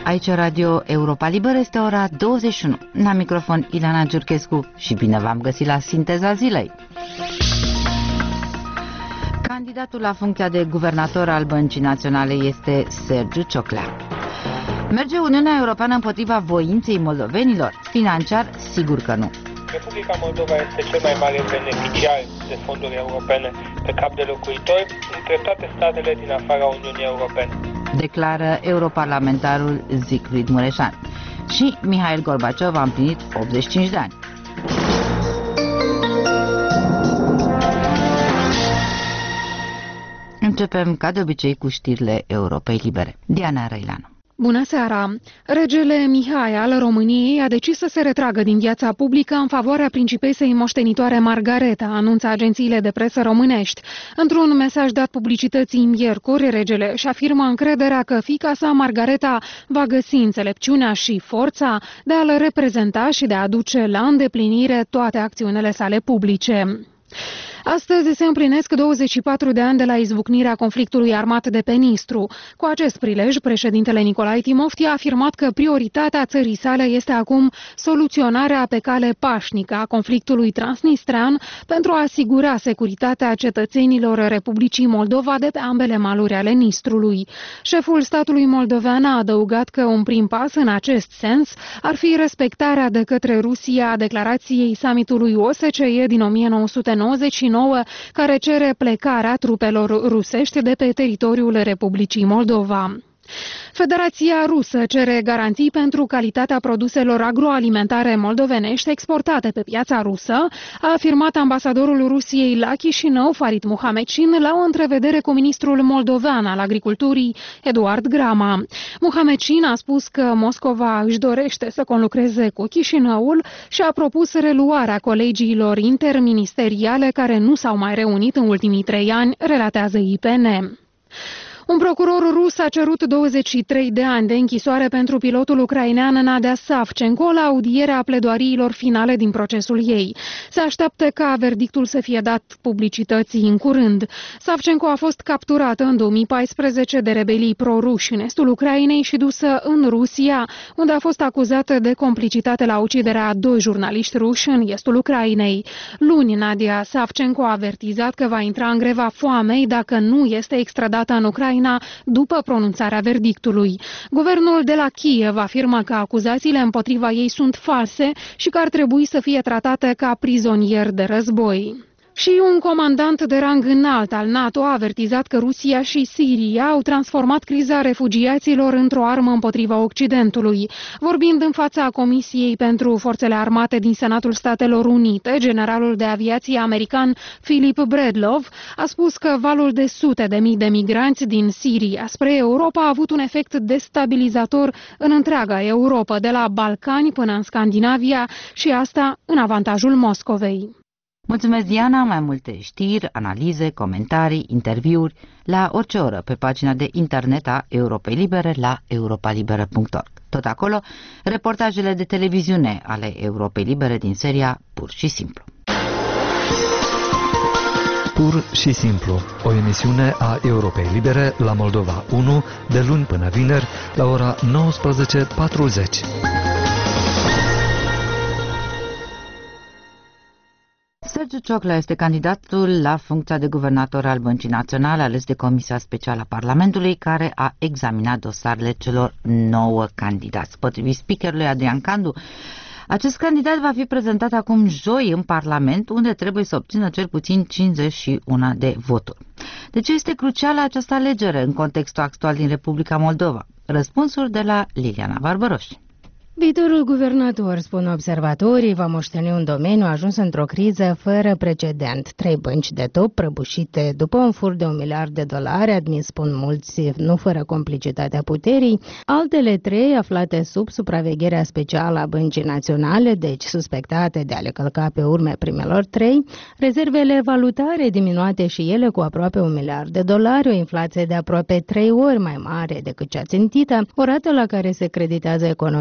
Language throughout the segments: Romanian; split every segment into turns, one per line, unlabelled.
Aici Radio Europa Liberă, este ora 21. La microfon Ileana Giurchescu și bine v-am găsit la Sinteza Zilei. Candidatul la funcția de guvernator al Băncii Naționale este Sergiu Cioclea. Merge Uniunea Europeană împotriva voinței moldovenilor? Financiar, sigur că nu.
Republica Moldova este cel mai mare beneficiar de fonduri europene pe cap de locuitor între toate statele din afara Uniunii Europene,
declară europarlamentarul Siegfried Mureșan. Și Mihail Gorbaciov a împlinit 85 de ani. Începem ca de obicei cu știrile Europei Libere. Diana Răileanu.
Bună seara! Regele Mihai al României a decis să se retragă din viața publică în favoarea principesei moștenitoare Margareta, anunță agențiile de presă românești. Într-un mesaj dat publicității miercuri, regele își afirmă încrederea că fiica sa, Margareta, va găsi înțelepciunea și forța de a-l reprezenta și de a aduce la îndeplinire toate acțiunile sale publice. Astăzi se împlinesc 24 de ani de la izbucnirea conflictului armat de pe Nistru. Cu acest prilej, președintele Nicolae Timofti a afirmat că prioritatea țării sale este acum soluționarea pe cale pașnică a conflictului transnistrean pentru a asigura securitatea cetățenilor Republicii Moldova de pe ambele maluri ale Nistrului. Șeful statului moldovean a adăugat că un prim pas în acest sens ar fi respectarea de către Rusia a declarației summitului OSCE din 1999, care cere plecarea trupelor rusești de pe teritoriul Republicii Moldova. Federația Rusă cere garanții pentru calitatea produselor agroalimentare moldovenești exportate pe piața rusă, a afirmat ambasadorul Rusiei la Chișinău, Farid Muhamedcin, la o întrevedere cu ministrul moldovean al agriculturii, Eduard Grama. Muhamedcin a spus că Moscova își dorește să conlucreze cu Chișinăul și a propus reluarea colegiilor interministeriale care nu s-au mai reunit în ultimii 3 ani, relatează IPN. Un procuror rus a cerut 23 de ani de închisoare pentru pilotul ucrainean Nadia Savchenko la audierea pledoariilor finale din procesul ei. Se așteaptă ca verdictul să fie dat publicității în curând. Savchenko a fost capturată în 2014 de rebelii pro-ruși în estul Ucrainei și dusă în Rusia, unde a fost acuzată de complicitate la uciderea a 2 jurnaliști ruși în estul Ucrainei. Luni, Nadia Savchenko a avertizat că va intra în greva foamei dacă nu este extradată în Ucraina după pronunțarea verdictului. Guvernul de la Kiev afirmă că acuzațiile împotriva ei sunt false și că ar trebui să fie tratate ca prizonier de război. Și un comandant de rang înalt al NATO a avertizat că Rusia și Siria au transformat criza refugiaților într-o armă împotriva Occidentului. Vorbind în fața Comisiei pentru Forțele Armate din Senatul Statelor Unite, generalul de aviație american Philip Bredlov a spus că valul de sute de mii de migranți din Siria spre Europa a avut un efect destabilizator în întreaga Europa, de la Balcani până în Scandinavia, și asta în avantajul Moscovei.
Mulțumesc, Diana. Mai multe știri, analize, comentarii, interviuri la orice oră pe pagina de internet a Europei Libere la europalibere.org. Tot acolo, reportajele de televiziune ale Europei Libere din seria Pur și Simplu.
Pur și Simplu, o emisiune a Europei Libere la Moldova 1, de luni până vineri, la ora 19:40.
Sergiu Cioclea este candidatul la funcția de guvernator al Băncii Naționale, ales de Comisia Specială a Parlamentului, care a examinat dosarele celor 9 candidați. Potrivit speakerului Adrian Candu, acest candidat va fi prezentat acum joi în Parlament, unde trebuie să obțină cel puțin 51 de voturi. De ce este crucială această alegere în contextul actual din Republica Moldova? Răspunsuri de la Liliana Barbăroș.
Viitorul guvernator, spun observatorii, va moșteni un domeniu ajuns într-o criză fără precedent. 3 bănci de top prăbușite după un furt de $1 miliard, admis, spun mulți, nu fără complicitatea puterii. Altele 3 aflate sub supravegherea specială a Băncii Naționale, deci suspectate de a le călca pe urme primelor 3. Rezervele valutare diminuate și ele cu aproape $1 miliard, o inflație de aproape 3 ori mai mare decât cea țintită, o rată la care se creditează economia mai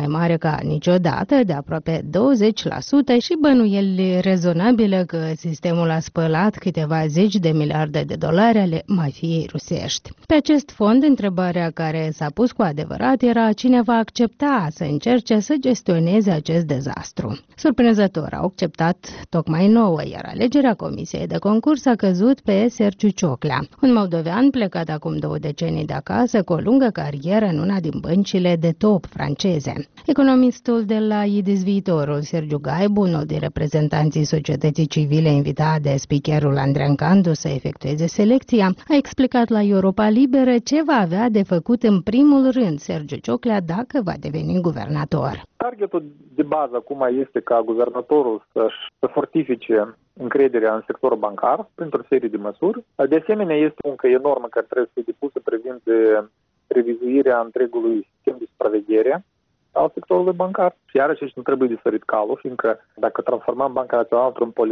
mare ca niciodată, de aproape 20%, și bănuieli rezonabile că sistemul a spălat câteva zeci de miliarde de dolari ale mafiei rusești. Pe acest fond, întrebarea care s-a pus cu adevărat era cine va accepta să încerce să gestioneze acest dezastru. Surprinzător, au acceptat tocmai 9, iar alegerea comisiei de concurs a căzut pe Sergiu Cioclea, un moldovean plecat acum 2 decenii de acasă cu o lungă carieră în una din băncile de top franceze. Economistul de la IDIS Viitorul, Sergiu Gaibu, unul din reprezentanții societății civile invitat de speakerul Andrean Candu să efectueze selecția, a explicat la Europa Liberă ce va avea de făcut în primul rând Sergiu Cioclea dacă va deveni guvernator.
Targetul de bază acum este ca guvernatorul să fortifice încrederea în sectorul bancar printr-o serie de măsuri. De asemenea, este o muncă enormă care trebuie să fie depusă privind revizuirea întregului sistem de supraveghere al sectorului bancar. Și iarăși nu trebuie de sărit calul, fiindcă dacă transformăm Banca Națională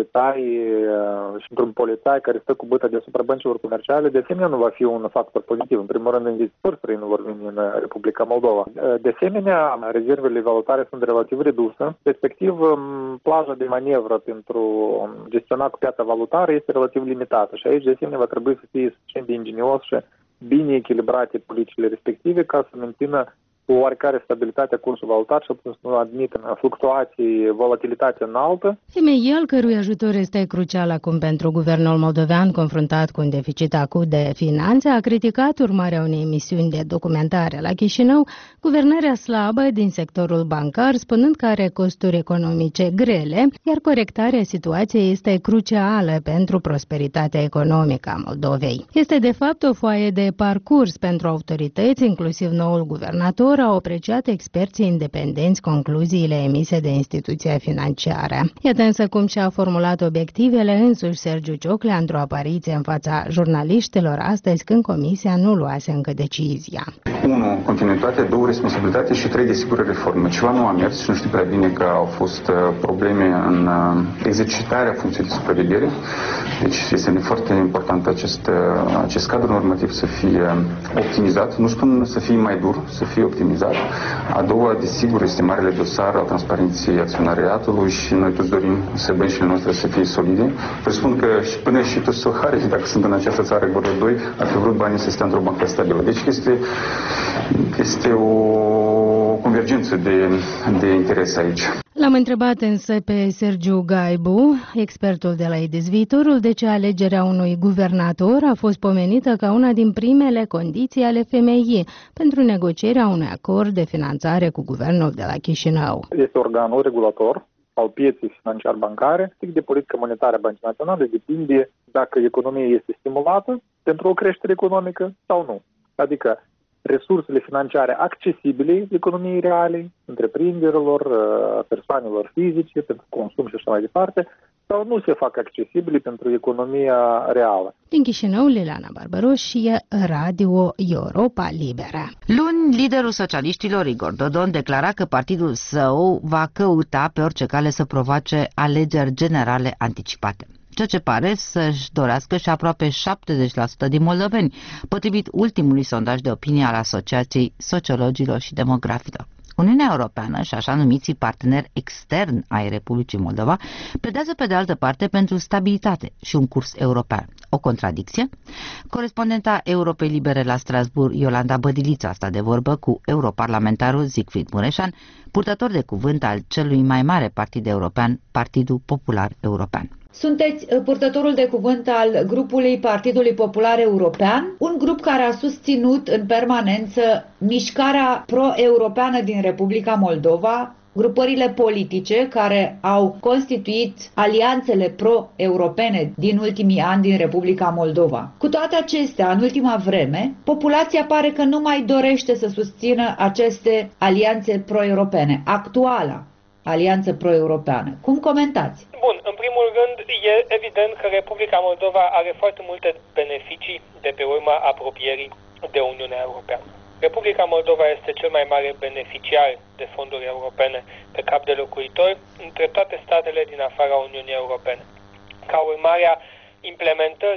într-un polițai care stă cu băta deasupra băncilor comerciale, de asemenea nu va fi un factor pozitiv. În primul rând, investitori străini vor veni în Republica Moldova. De asemenea, rezervele valutare sunt relativ reduse. Respectiv, plaja de manevră pentru gestiona cu piața valutară este relativ limitată. Și aici, de asemenea, va trebui să fie suficient de ingenios și bine echilibrate politicile respective ca să mențină o oarecare stabilitate a cursului valutar și să nu admită fluctuații, volatilitate înaltă.
El, cărui ajutor este crucial acum pentru guvernul moldovean confruntat cu un deficit acut de finanțe, a criticat urmarea unei emisiuni de documentare la Chișinău guvernarea slabă din sectorul bancar, spunând că are costuri economice grele, iar corectarea situației este crucială pentru prosperitatea economică a Moldovei. Este de fapt o foaie de parcurs pentru autorități, inclusiv noul guvernator, au apreciat experții independenți concluziile emise de instituția financiară. Iată însă cum și-a formulat obiectivele însuși Sergiu Cioclea într-o apariție în fața jurnaliștilor astăzi, când comisia nu luase încă decizia.
1. Continuitate, 2. Responsabilitate și 3. Desigur reformă. Ceva nu a mers și nu știu prea bine că au fost probleme în exercitarea funcției de supraveghere. Deci este foarte important acest cadru normativ să fie optimizat. Nu spun să fie mai dur, să fie optimizat. A doua, desigur, este marele dosar al transparenței acționariatului și noi toți dorim să băncile noastre să fie solide. Presupun că și până și toți soharii, dacă sunt în această țară, vor 2, ar fi vrut banii să stea într-o bancă stabilă. Deci este o convergență de interes aici.
L-am întrebat însă pe Sergiu Gaibu, expertul de la IDIS Viitorul, de ce alegerea unui guvernator a fost pomenită ca una din primele condiții ale FMI pentru negocierea unui acord de finanțare cu guvernul de la Chișinău.
Este organul regulator al pieței financiar-bancare, strict de politică monetară a Băncii Naționale, depinde dacă economia este stimulată pentru o creștere economică sau nu. Adică resursele financiare accesibile economiei reale, întreprinderilor, persoanelor fizice, pentru consum și așa mai departe, sau nu se fac accesibile pentru economia reală.
Din Chișinău, Liliana Barbaroșie, Radio Europa Liberă.
Luni, liderul socialiștilor Igor Dodon declara că partidul său va căuta pe orice cale să provoace alegeri generale anticipate, ceea ce pare să-și dorească și aproape 70% din moldoveni, potrivit ultimului sondaj de opinie al Asociației Sociologilor și Demografilor. Uniunea Europeană și așa numiții parteneri externi ai Republicii Moldova pledează pe de altă parte pentru stabilitate și un curs european. O contradicție? Corespondenta Europei Libere la Strasbourg, Iolanda Bădilița, sta de vorbă cu europarlamentarul Siegfried Mureșan, purtător de cuvânt al celui mai mare partid european, Partidul Popular European.
Sunteți purtătorul de cuvânt al grupului Partidului Popular European, un grup care a susținut în permanență mișcarea pro-europeană din Republica Moldova, grupările politice care au constituit alianțele pro-europene din ultimii ani din Republica Moldova. Cu toate acestea, în ultima vreme, populația pare că nu mai dorește să susțină aceste alianțe pro-europene. Actuala alianță pro-europeană. Cum comentați?
Bun, în primul rând, e evident că Republica Moldova are foarte multe beneficii de pe urma apropierii de Uniunea Europeană. Republica Moldova este cel mai mare beneficiar de fonduri europene pe cap de locuitor între toate statele din afara Uniunii Europene. Ca urmare a implementării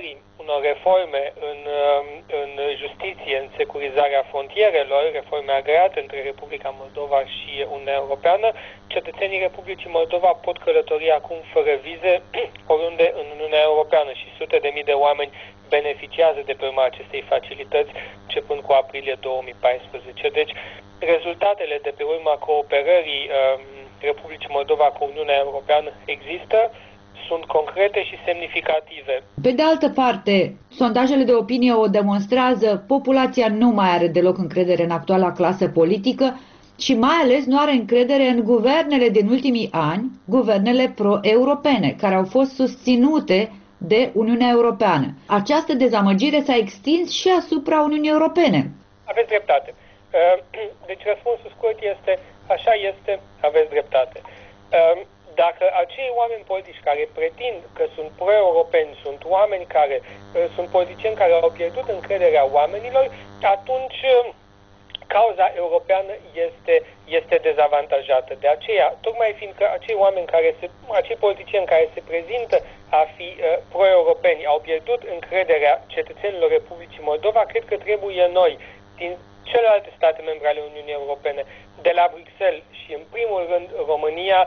unor reforme în justiție, în securizarea frontierelor, reforme agreate între Republica Moldova și Uniunea Europeană, cetățenii Republicii Moldova pot călători acum fără vize oriunde în Uniunea Europeană și sute de mii de oameni beneficiază de pe urma acestei facilități începând cu aprilie 2014. Deci, rezultatele de pe urma cooperării Republicii Moldova cu Uniunea Europeană există, sunt concrete și semnificative.
Pe de altă parte, sondajele de opinie o demonstrează, populația nu mai are deloc încredere în actuala clasă politică și mai ales nu are încredere în guvernele din ultimii ani, guvernele pro-europene, care au fost susținute de Uniunea Europeană. Această dezamăgire s-a extins și asupra Uniunii Europene.
Aveți dreptate. Deci răspunsul scurt este, așa este, aveți dreptate. Dacă acei oameni politici care pretind că sunt pro-europeni, sunt oameni care sunt politicieni care au pierdut încrederea oamenilor, atunci cauza europeană este dezavantajată. De aceea, tocmai fiindcă acei politicieni care se prezintă a fi pro-europeni au pierdut încrederea cetățenilor Republicii Moldova, cred că trebuie noi, din celelalte state membre ale Uniunii Europene, de la Bruxelles și în primul rând România,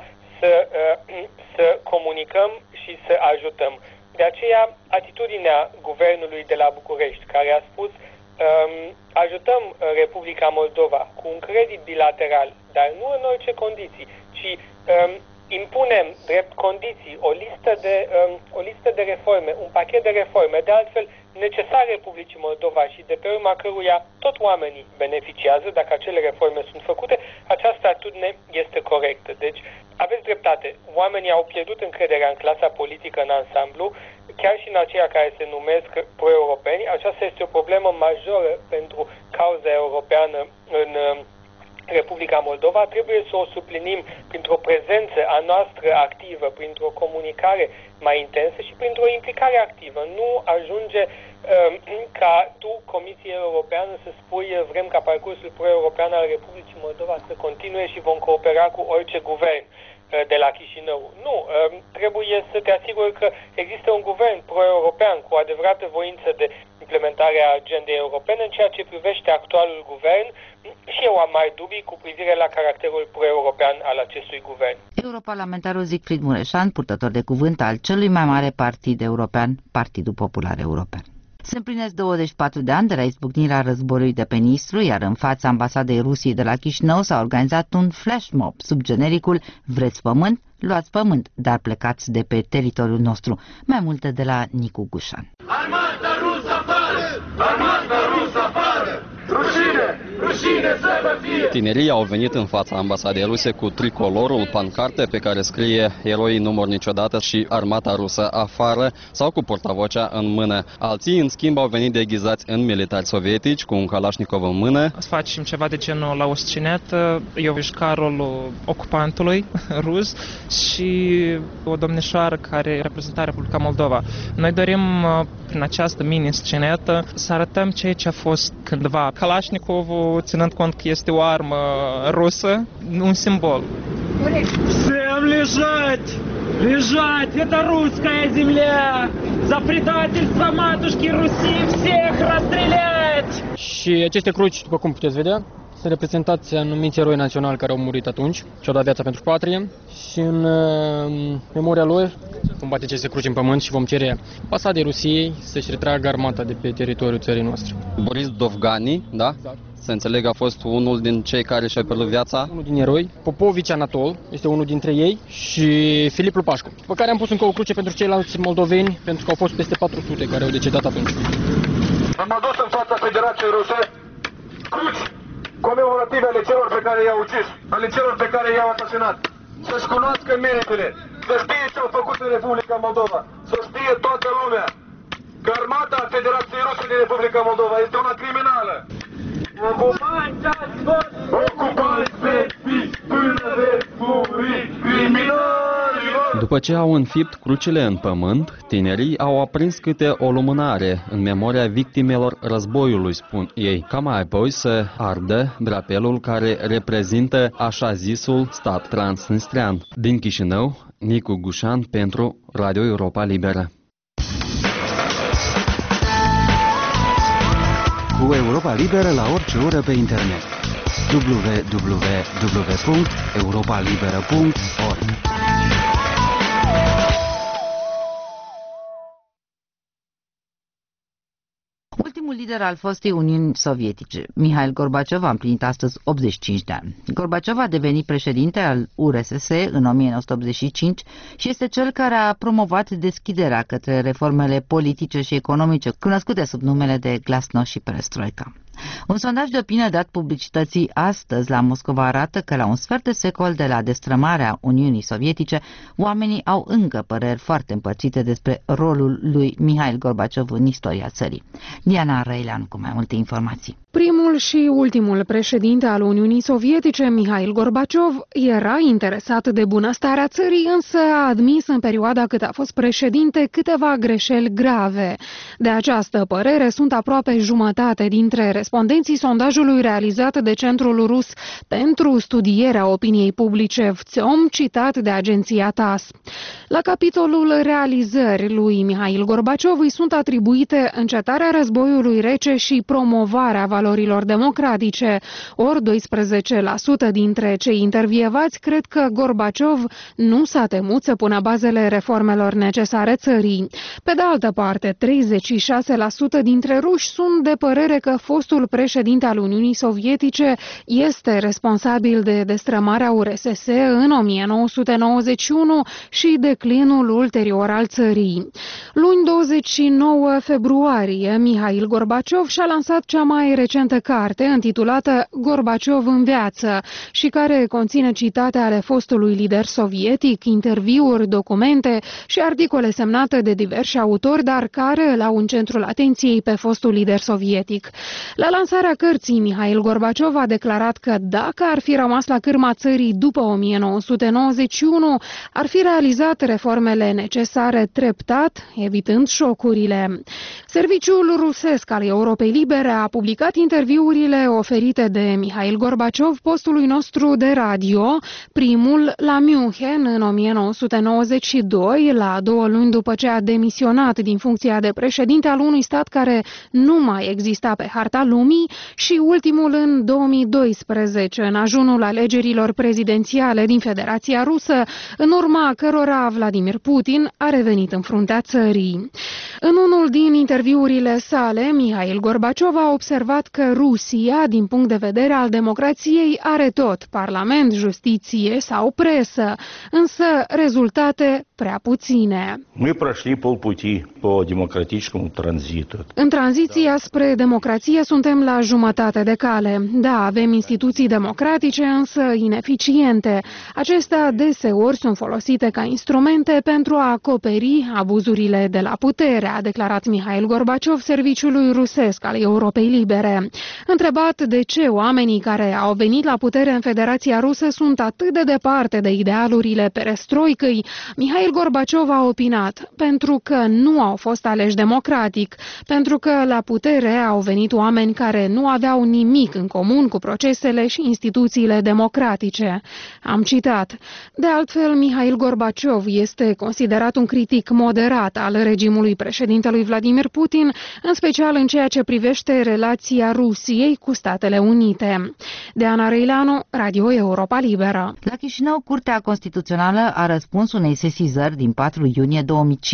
să comunicăm și să ajutăm. De aceea, atitudinea guvernului de la București, care a spus ajutăm Republica Moldova cu un credit bilateral, dar nu în orice condiții, ci impunem drept condiții o listă de reforme, un pachet de reforme, de altfel necesar Republicii Moldova și de pe urma căruia tot oamenii beneficiază dacă acele reforme sunt făcute, această atitudine este corectă. Deci, aveți dreptate, oamenii au pierdut încrederea în clasa politică în ansamblu, chiar și în aceia care se numesc pro-europeni. Aceasta este o problemă majoră pentru cauza europeană în Republica Moldova. Trebuie să o suplinim printr-o prezență a noastră activă, printr-o comunicare mai intensă și printr-o implicare activă. Nu ajunge ca tu, Comisia Europeană, să spui vrem ca parcursul pro-european al Republicii Moldova să continue și vom coopera cu orice guvern de la Chișinău. Nu, trebuie să te asiguri că există un guvern pro-european cu adevărată voință de implementare a agendei europene. În ceea ce privește actualul guvern, și eu am mai dubii cu privire la caracterul pro-european al acestui guvern.
Europarlamentarul Siegfried Mureșan, purtător de cuvânt al celui mai mare partid european, Partidul Popular European. Se împlinesc 24 de ani de la izbucnirea războiului de pe Nistru, iar în fața ambasadei Rusiei de la Chișinău s-a organizat un flash mob sub genericul Vreți pământ? Luați pământ, dar plecați de pe teritoriul nostru. Mai multe de la Nicu Gușan.
Armata rusă afară! Armata rusă afară! Rușine! Rușine să vă fie!
Tinerii au venit în fața ambasadei ruse cu tricolorul, pancarte pe care scrie Eroii nu mor niciodată și Armata rusă afară sau cu portavocea în mână. Alții, în schimb, au venit deghizați în militari sovietici cu un Kalashnikov în mână.
Să facem ceva de genul la oscinetă, eu vișcarul ocupantului rus și o domnișoară care reprezenta Republica Moldova. Noi dorim prin această mini-scenetă să arătăm ceea ce a fost cândva Kalashnikovul, ținând cont că este o armă rusă, un simbol.
Всем лежать! Лежать! Это русская земля! За предательство матушки Руси всех расстрелять!
Și aceste cruci, după cum puteți vedea, sunt reprezentați anumiți eroi naționali care au murit atunci și au dat viața pentru patrie și în memoria lor vom bate aceste cruci în pământ și vom cere ambasadei Rusiei să-și retragă armata de pe teritoriul țării noastre.
Boris Dovgani, da?
Exact.
Să înțeleg, a fost unul din cei care și-au pierdut viața.
Unul din eroi, Popovici Anatol, este unul dintre ei și Filip Lupașcu, pe care am pus încă o cruce pentru ceilalți moldoveni, pentru că au fost peste 400 care au decedat atunci.
Am adus în fața Federației Ruse cruci comemorative ale celor pe care i-au ucis, ale celor pe care i-au asasinat. Să-și cunoască meritele, să știe ce au făcut în Republica Moldova, să știe toată lumea că armata Federației Ruse din Republica Moldova este una criminală. Ocupanți ați fost, ocupanți veți fi până veți muri, criminalilor!
După ce au înfipt crucile în pământ, tinerii au aprins câte o lumânare în memoria victimelor războiului, spun ei, ca mai apoi să ardă drapelul care reprezintă așa zisul stat transnistrian. Din Chișinău, Nicu Gușan pentru Radio Europa Liberă.
Europa Liberă la orice oră pe internet. www.europalibera.org.
Ultimul lider al fostei Uniuni Sovietice, Mihail Gorbaciov, a împlinit astăzi 85 de ani. Gorbaciov a devenit președinte al URSS în 1985 și este cel care a promovat deschiderea către reformele politice și economice, cunoscute sub numele de Glasnost și Perestroika. Un sondaj de opinie dat publicității astăzi la Moscova arată că la un sfert de secol de la destrămarea Uniunii Sovietice, oamenii au încă păreri foarte împărțite despre rolul lui Mihail Gorbaciov în istoria țării. Diana Răileanu cu mai multe informații.
Primul și ultimul președinte al Uniunii Sovietice, Mihail Gorbaciov, era interesat de bunăstarea țării, însă a admis în perioada cât a fost președinte câteva greșeli grave. De această părere sunt aproape jumătate dintre respondenții sondajului realizat de Centrul Rus pentru studierea opiniei publice VTSOM, citat de agenția TASS. La capitolul realizări lui Mihail Gorbaciov îi sunt atribuite încetarea războiului rece și promovarea valorilor democratice. Ori 12% dintre cei intervievați cred că Gorbaciov nu s-a temut să pună bazele reformelor necesare țării. Pe de altă parte, 36% dintre ruși sunt de părere că fostul președinte al Uniunii Sovietice este responsabil de destrămarea URSS în 1991 și declinul ulterior al țării. Luni 29 februarie, Mihail Gorbaciov și-a lansat cea mai recentă carte, intitulată Gorbaciov în viață, și care conține citate ale fostului lider sovietic, interviuri, documente și articole semnate de diversi autori, dar care îl au în centrul atenției pe fostul lider sovietic. La lansarea cărții, Mihail Gorbaciov a declarat că dacă ar fi rămas la cârma țării după 1991, ar fi realizat reformele necesare treptat, evitând șocurile. Serviciul rusesc al Europei Libere a publicat interviurile oferite de Mihail Gorbaciov postului nostru de radio, primul la München în 1992, la 2 luni după ce a demisionat din funcția de președinte al unui stat care nu mai exista pe harta lumii, și ultimul în 2012, în ajunul alegerilor prezidențiale din Federația Rusă, în urma cărora Vladimir Putin a revenit în fruntea țării. În unul din interviurile sale, Mihail Gorbaciov a observat că Rusia, din punct de vedere al democrației, are tot, parlament, justiție sau presă, însă rezultate prea puține.
Мы прошли полпути по демократическому транзиту.
În tranziția spre democrație suntem la jumătate de cale. Da, avem instituții democratice, însă ineficiente. Acestea deseori sunt folosite ca instrumente pentru a acoperi abuzurile de la putere, a declarat Mihail Gorbaciov serviciului rusesc al Europei Libere. Întrebat de ce oamenii care au venit la putere în Federația Rusă sunt atât de departe de idealurile perestroicăi, Mihail Gorbaciov a opinat: pentru că nu au fost aleși democratic, pentru că la putere au venit oameni care nu aveau nimic în comun cu procesele și instituțiile democratice. Am citat. De altfel, Mihail Gorbaciov este considerat un critic moderat al regimului președintelui Vladimir Putin, în special în ceea ce privește relația Rusiei cu Statele Unite. Diana Răileanu, Radio Europa Liberă.
La Chișinău, Curtea Constituțională a răspuns unei sesizări din 4 iunie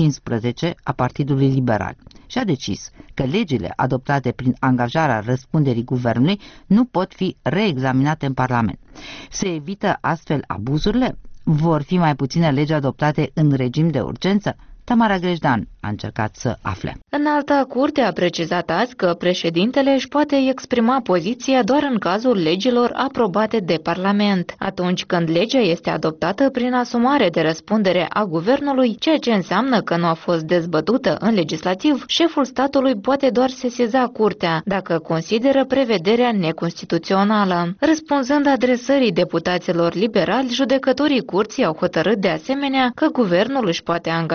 2015 a Partidului Liberal și a decis că legile adoptate prin angajarea răspunderii guvernului nu pot fi reexaminate în Parlament. Se evită astfel abuzurile? Vor fi mai puține legi adoptate în regim de urgență? Tamara Grejdan a încercat să afle.
Înalta Curte a precizat azi că președintele își poate exprima poziția doar în cazul legilor aprobate de Parlament. Atunci când legea este adoptată prin asumare de răspundere a guvernului, ceea ce înseamnă că nu a fost dezbătută în legislativ, șeful statului poate doar sesiza Curtea dacă consideră prevederea neconstituțională. Răspunzând adresării deputaților liberali, judecătorii Curții au hotărât de asemenea că guvernul își poate angaja răspunderea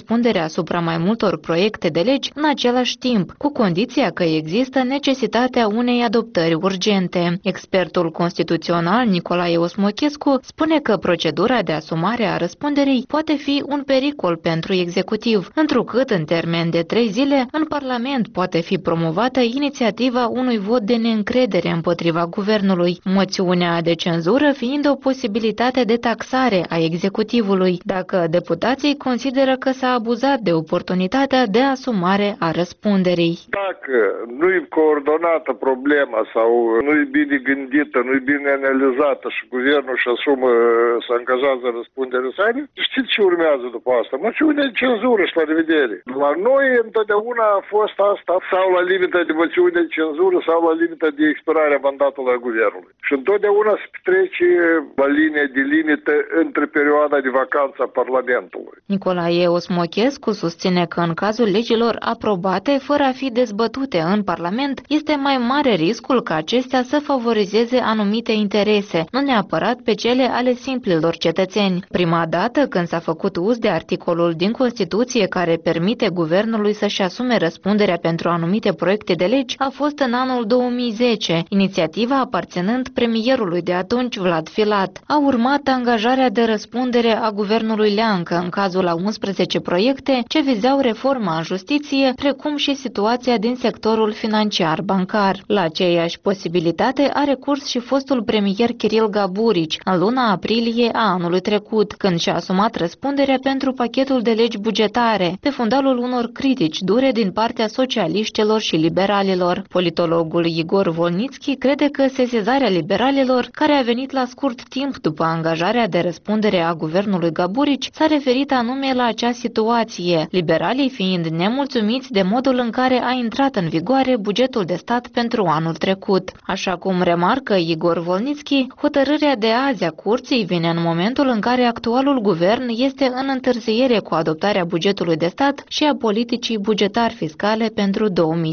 răspundere asupra mai multor proiecte de legi în același timp, cu condiția că există necesitatea unei adoptări urgente. Expertul constituțional Nicolae Osmochescu spune că procedura de asumare a răspunderii poate fi un pericol pentru executiv, întrucât în termen de 3 zile în Parlament poate fi promovată inițiativa unui vot de neîncredere împotriva guvernului, moțiunea de cenzură fiind o posibilitate de taxare a executivului, dacă deputații consideră că s-a abuzat de oportunitatea de asumare a răspunderii.
Dacă nu-i coordonată problema sau nu-i bine gândită, nu-i bine analizată și guvernul își asumă, se angajează răspunderea sa, știți ce urmează după asta? Moțiune de cenzură și la revedere. La noi întotdeauna a fost asta, sau la limită de moțiune de cenzură sau la limită de expirare a mandatului a guvernului. Și întotdeauna se petrece la linie de limită între perioada de vacanță a Parlamentului.
Nicolae Osmochescu susține că în cazul legilor aprobate fără a fi dezbătute în Parlament, este mai mare riscul ca acestea să favorizeze anumite interese, nu neapărat pe cele ale simplilor cetățeni. Prima dată când s-a făcut uz de articolul din Constituție care permite guvernului să-și asume răspunderea pentru anumite proiecte de legi a fost în anul 2010, inițiativa aparținând premierului de atunci Vlad Filat. A urmat angajarea de răspundere a guvernului Leancă în cazul a 11 proiecte ce vizau reforma în justiție, precum și situația din sectorul financiar-bancar. La aceeași posibilitate a recurs și fostul premier Kiril Gaburici în luna aprilie a anului trecut, când și-a asumat răspunderea pentru pachetul de legi bugetare, pe fundalul unor critici dure din partea socialiștilor și liberalilor. Politologul Igor Volnitski crede că sesizarea liberalilor, care a venit la scurt timp după angajarea de răspundere a guvernului Gaburici, s-a referit anume la acea situație, liberalii fiind nemulțumiți de modul în care a intrat în vigoare bugetul de stat pentru anul trecut. Așa cum remarcă Igor Volnitski, hotărârea de azi a curții vine în momentul în care actualul guvern este în întârziere cu adoptarea bugetului de stat și a politicii bugetar-fiscale pentru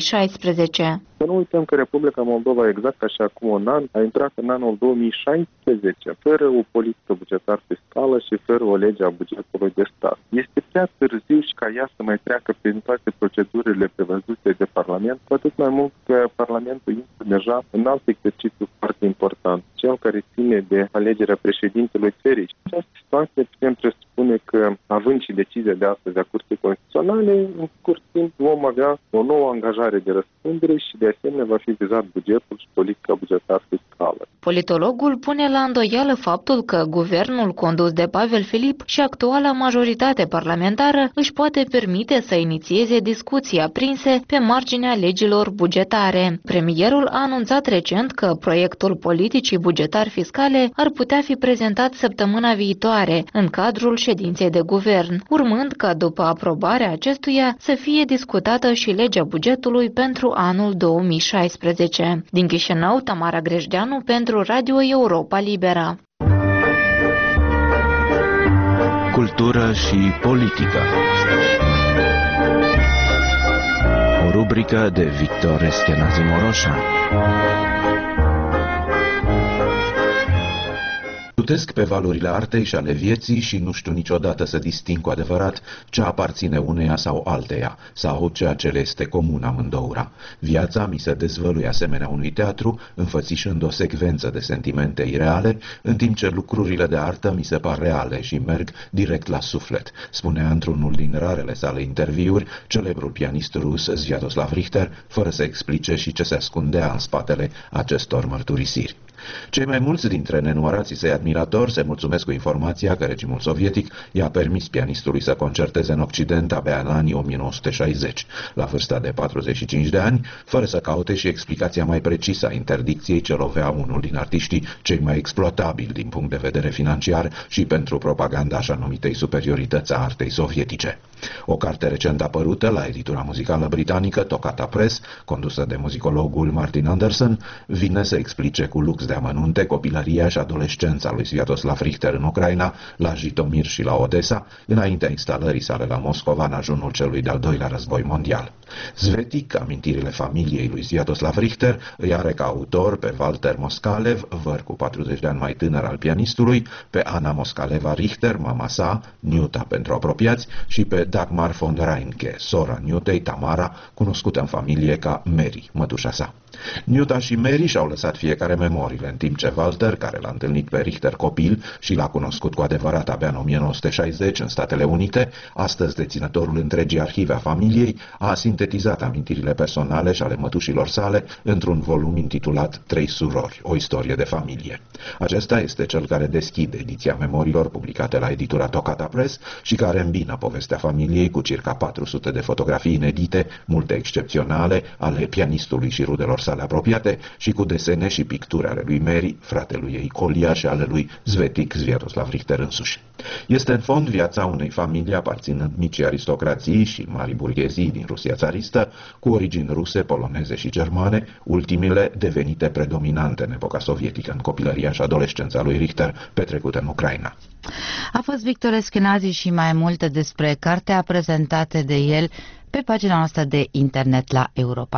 2016.
Să nu uităm că Republica Moldova, exact ca și acum un an, a intrat în anul 2016, fără o politică bugetar-fiscală și fără o lege a bugetului de stat. Este prea târziu și ca ea să mai treacă prin toate procedurile prevăzute de Parlament, cu atât mai mult că Parlamentul intră deja în alt exercițiu foarte important, cel care ține de alegerea președintelui țării. În această situație putem presupune că, având și decizia de astăzi a Curții Constituționale, în scurt timp vom avea o nouă angajare de răspundere și de asemenea va fi vizat bugetul și politica bugetar-fiscală.
Politologul pune la îndoială faptul că guvernul condus de Pavel Filip și actuala majoritate parlamentară își poate permite să inițieze discuții aprinse pe marginea legilor bugetare. Premierul a anunțat recent că proiectul politicii bugetar-fiscale ar putea fi prezentat săptămâna viitoare, în cadrul ședinței de guvern, urmând ca după aprobarea acestuia să fie discutată și legea bugetului pentru anul 2016. Din Chișinău, Tamara Grejdeanu pentru Radio Europa Liberă.
Cultură și politică. O rubrică de Victor Eschenazi Moroșa.
Plutesc pe valurile artei și ale vieții și nu știu niciodată să disting cu adevărat ce aparține uneia sau alteia, sau ceea ce le este comun amândouă. Viața mi se dezvăluie asemenea unui teatru, înfățișând o secvență de sentimente ireale, în timp ce lucrurile de artă mi se par reale și merg direct la suflet, spunea într-unul din rarele sale interviuri celebrul pianist rus Sviatoslav Richter, fără să explice și ce se ascundea în spatele acestor mărturisiri. Cei mai mulți dintre nenumărații săi admiratori se mulțumesc cu informația că regimul sovietic i-a permis pianistului să concerteze în Occident abia în anii 1960, la vârsta de 45 de ani, fără să caute și explicația mai precisă a interdicției ce lovea unul din artiștii cei mai exploatabili din punct de vedere financiar și pentru propaganda așa numitei superiorități a artei sovietice. O carte recent apărută la editura muzicală britanică Toccata Press, condusă de muzicologul Martin Anderson, vine să explice cu lux de amănunte copilăria și adolescența lui lui Sviatoslav Richter în Ucraina, la Jitomir și la Odessa, înaintea instalării sale la Moscova în ajunul celui de-al doilea război mondial. Zvetic, amintirile familiei lui Sviatoslav Richter, îi are ca autor pe Walter Moskalev, văr cu 40 de ani mai tânăr al pianistului, pe Anna Moskaleva Richter, mama sa, Niuta pentru apropiați, și pe Dagmar von Reinke, sora Niutei, Tamara, cunoscută în familie ca Mary, mătușa sa. Niuta și Mary și-au lăsat fiecare memoriile, în timp ce Walter, care l-a întâlnit pe Richter copil și l-a cunoscut cu adevărat abia în 1960 în Statele Unite, astăzi deținătorul întregii arhive a familiei, a sintetizat amintirile personale și ale mătușilor sale într-un volum intitulat Trei surori, o istorie de familie. Acesta este cel care deschide ediția memoriilor publicate la editura Toccata Press și care îmbină povestea familiei cu circa 400 de fotografii inedite, multe excepționale, ale pianistului și rudelor sale apropiate și cu desene și picturi ale lui Mary, fratelui ei Colia și ale lui Zvetic Sviatoslav Richter însuși. Este în fond viața unei familii aparținând micii aristocrații și mari burghezii din Rusia țaristă, cu origini ruse, poloneze și germane, ultimile devenite predominante în epoca sovietică, în copilăria și adolescența lui Richter petrecută în Ucraina.
A fost Victor Eschenazi și mai multe despre cartea prezentată de el pe pagina noastră de internet la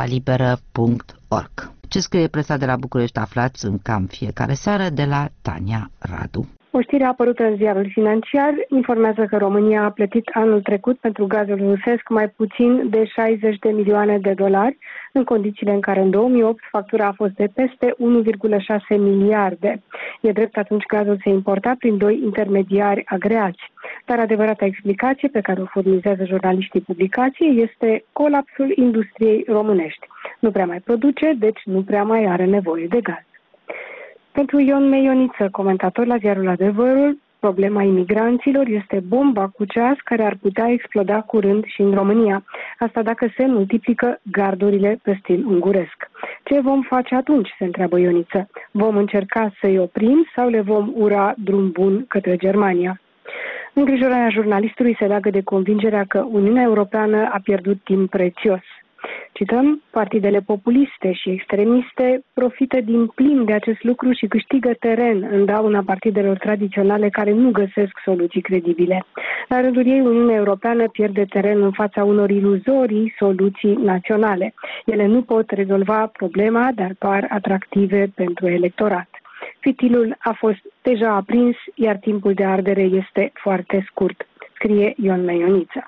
europalibera.org. Ce scrie presa de la București aflați în cam fiecare seară de la Tania Radu.
O știre apărută în ziarul Financiar informează că România a plătit anul trecut pentru gazul rusesc mai puțin de 60 de milioane de dolari, în condițiile în care în 2008 factura a fost de peste 1,6 miliarde. E drept, atunci gazul se importa prin doi intermediari agreați. Dar adevărata explicație pe care o furnizează jurnaliștii publicației este colapsul industriei românești. Nu prea mai produce, deci nu prea mai are nevoie de gaz. Pentru Ion Meioniță, comentator la ziarul Adevărul, problema imigranților este bomba cu ceas care ar putea exploda curând și în România. Asta dacă se multiplică gardurile pe stil unguresc. Ce vom face atunci, se întreabă Ioniță. Vom încerca să-i oprim sau le vom ura drum bun către Germania? Îngrijorarea jurnalistului se leagă de convingerea că Uniunea Europeană a pierdut timp prețios. Cităm, partidele populiste și extremiste profită din plin de acest lucru și câștigă teren în dauna partidelor tradiționale care nu găsesc soluții credibile. La rândul ei, Uniunea Europeană pierde teren în fața unor iluzorii soluții naționale. Ele nu pot rezolva problema, dar par atractive pentru electorat. Fitilul a fost deja aprins, iar timpul de ardere este foarte scurt, scrie Ion Meioniță.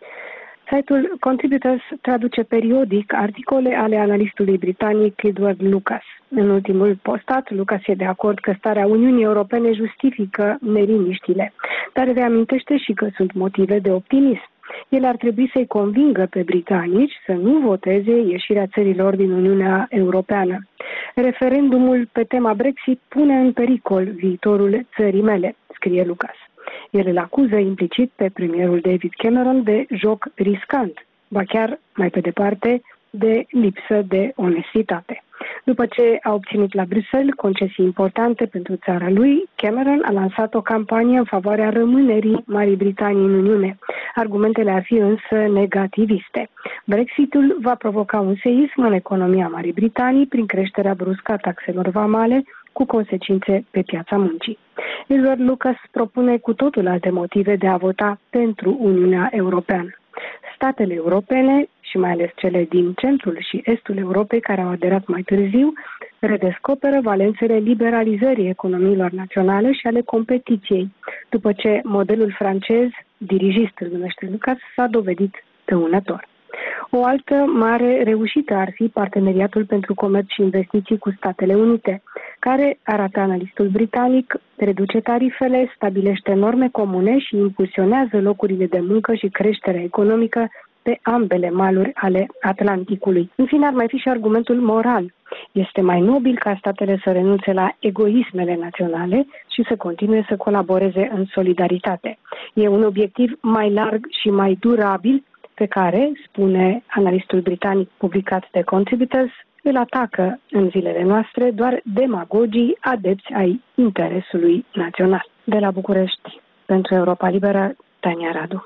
Site-ul Contributors traduce periodic articole ale analistului britanic Edward Lucas. În ultimul postat, Lucas e de acord că starea Uniunii Europene justifică neliniștile, dar reamintește și că sunt motive de optimism. El ar trebui să-i convingă pe britanici să nu voteze ieșirea țărilor din Uniunea Europeană. Referendumul pe tema Brexit pune în pericol viitorul țării mele, scrie Lucas. El îl acuză implicit pe premierul David Cameron de joc riscant, ba chiar mai pe departe de lipsă de onestitate. După ce a obținut la Bruxelles concesii importante pentru țara lui, Cameron a lansat o campanie în favoarea rămânerii Marii Britanii în Uniune. Argumentele ar fi însă negativiste. Brexitul va provoca un seism în economia Marii Britanii prin creșterea bruscă a taxelor vamale, cu consecințe pe piața muncii. Edward Lucas propune cu totul alte motive de a vota pentru Uniunea Europeană. Statele europene, și mai ales cele din centrul și estul Europei care au aderat mai târziu, redescoperă valențele liberalizării economiilor naționale și ale competiției, după ce modelul francez, dirigist îl numește Lucas, s-a dovedit dăunător. O altă mare reușită ar fi parteneriatul pentru comerț și investiții cu Statele Unite, care, arată analistul britanic, reduce tarifele, stabilește norme comune și impulsionează locurile de muncă și creșterea economică pe ambele maluri ale Atlanticului. În fine, ar mai fi și argumentul moral. Este mai nobil ca statele să renunțe la egoismele naționale și să continue să colaboreze în solidaritate. E un obiectiv mai larg și mai durabil pe care, spune analistul britanic publicat de Contributors, îl atacă în zilele noastre doar demagogii adepți ai interesului național. De la București, pentru Europa Liberă, Tania Radu.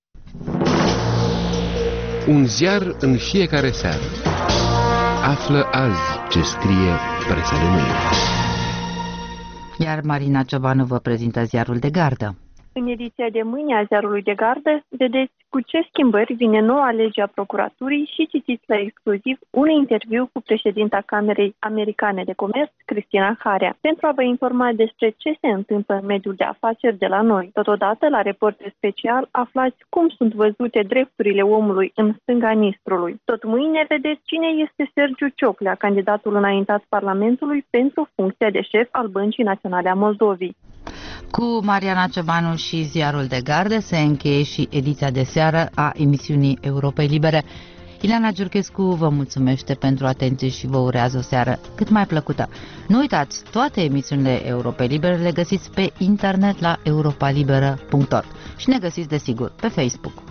Un ziar în fiecare seară. Află azi ce scrie presa de mâine.
Iar Marina Ciobanu vă prezintă ziarul de gardă.
În ediția de mâine a ziarului de gardă, vedeți cu ce schimbări vine noua lege a procuraturii și citiți la exclusiv un interviu cu președinta Camerei Americane de Comerț, Cristina Harea, pentru a vă informa despre ce se întâmplă în mediul de afaceri de la noi. Totodată, la Reporter Special, aflați cum sunt văzute drepturile omului în stânga Nistrului. Tot mâine vedeți cine este Sergiu Cioclea, candidatul înaintat Parlamentului pentru funcția de șef al Băncii Naționale a Moldovei.
Cu Mariana Ciobanu și ziarul de gardă se încheie și ediția de seară a emisiunii Europei Libere. Ileana Giurchescu vă mulțumește pentru atenție și vă urează o seară cât mai plăcută. Nu uitați, toate emisiunile Europei Libere le găsiți pe internet la europalibera.org și ne găsiți desigur pe Facebook.